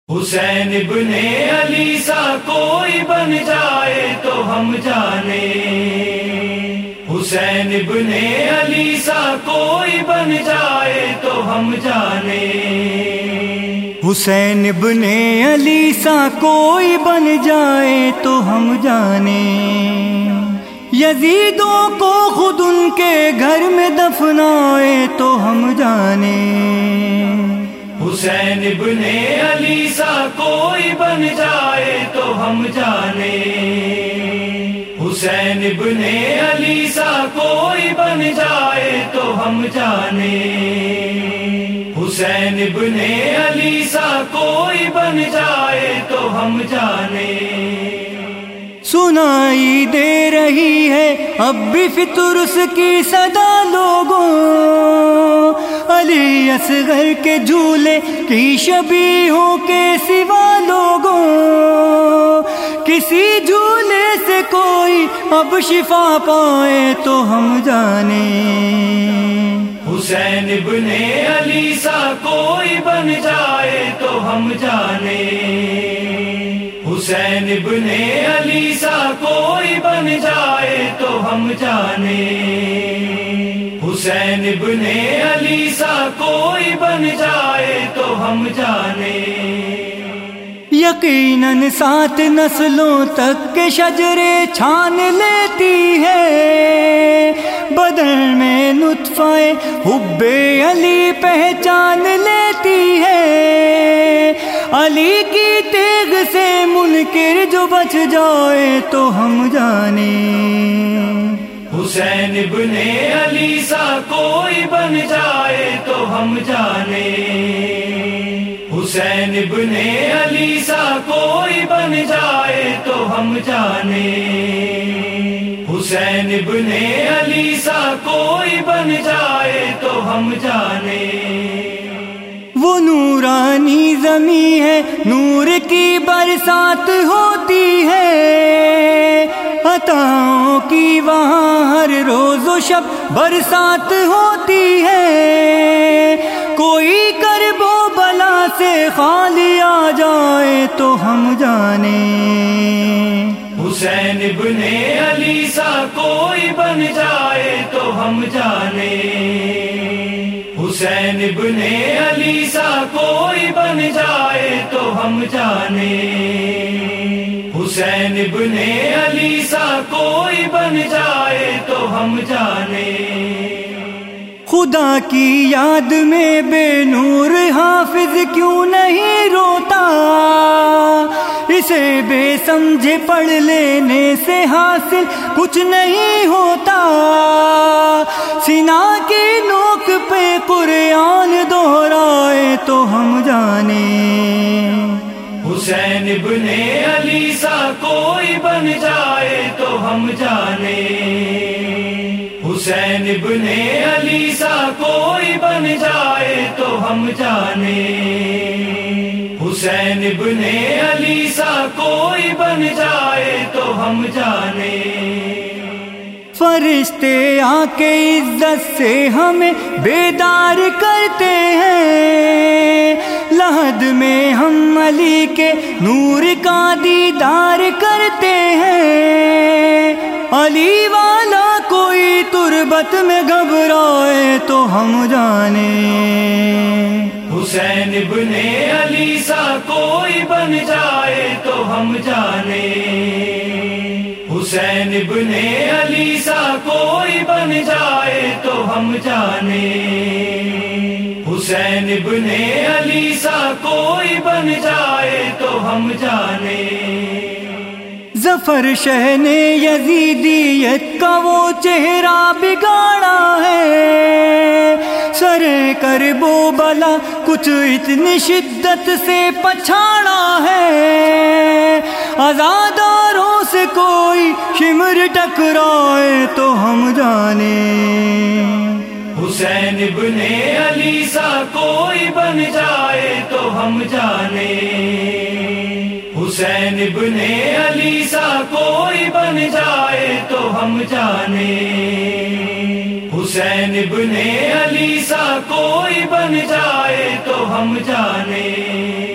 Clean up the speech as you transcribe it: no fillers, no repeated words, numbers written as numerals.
حسین ابن علی سا کوئی بن جائے تو ہم جانے، حسین ابن علی سا کوئی بن جائے تو ہم جانے، حسین ابن علی سا کوئی بن جائے تو ہم جانے، یزیدوں کو خود ان کے گھر میں دفنائے تو ہم جانے، حسین ابن علی سا کوئی بن جائے تو ہم جانے، حسین ابن علی سا کوئی بن جائے تو ہم جانے، حسین ابن علی سا کوئی بن جائے تو ہم جانے۔ سنائی دے رہی ہے اب بھی فطر اس کی صدا لوگوں، علی اصغر کے جھولے کی شبیہوں کے سوا لوگوں، کسی جھولے سے کوئی اب شفا پائے تو ہم جانے، حسین ابن علی سا کوئی بن جائے تو ہم جانے، حسین ابن علی سا کوئی بن جائے تو ہم جانے، حسین ابن علی سا کوئی بن جائے تو ہم جانے۔ یقیناً 7 نسلوں تک کے شجرے چھان لیتی ہے، بدن میں نطفہ حب علی پہچان لیتی ہے، علی کی تیغ سے منکر جو بچ جائے تو ہم جانے، حسین ابن علی سا کوئی بن جائے تو ہم جانے، حسین ابن علی سا کوئی بن جائے تو ہم جانے، حسین ابن علی سا کوئی بن جائے تو ہم جانے۔ وہ نورانی زمیں ہے، نور کی برسات ہوتی ہے، عطاؤں کی وہاں ہر روز و شب برسات ہوتی ہے، کوئی کرب و بلا سے خالی آ جائے تو ہم جانے، حسین ابن علی سا کوئی بن جائے تو ہم جانے، حسین ابن علی سا کوئی بن جائے تو ہم جانے، حسین ابن علی سا کوئی بن جائے تو ہم جانے۔ خدا کی یاد میں بے نور حافظ کیوں نہیں روتا، اسے بے سمجھے پڑھ لینے سے حاصل کچھ نہیں ہوتا، سینہ کی نوک پہ قرآن دہرائے تو ہم جانے، حسین ابن علی سا کوئی بن جائے تو ہم جانے، حسین ابن علی سا کوئی بن جائے تو ہم جانے، حسین ابن علی سا کوئی بن جائے تو ہم جانے۔ فرشتے آ کے عزت سے ہمیں بیدار کرتے ہیں، لحد میں ہم علی کے نور کا دیدار کرتے ہیں، علی والا کوئی تربت میں گھبرائے تو ہم جانے، حسین ابن علی سا کوئی بن جائے تو ہم جانے، حسین ابن علی سا کوئی بن جائے تو ہم جانے، حسین ابن علی سا کوئی بن جائے تو ہم جانے۔ ظفر شہ نے یزیدیت کا وہ چہرہ بگاڑا ہے، سر کرب و بلا کچھ اتنی شدت سے پچھاڑا ہے، عزاداروں سے کوئی شمر ٹکرائے تو ہم جانے، حسین ابن علی سا کوئی بن جائے تو ہم جانے، حسین ابن علی سا کوئی بن جائے تو ہم جانے، حسین ابن علی سا کوئی بن جائے تو ہم جانے۔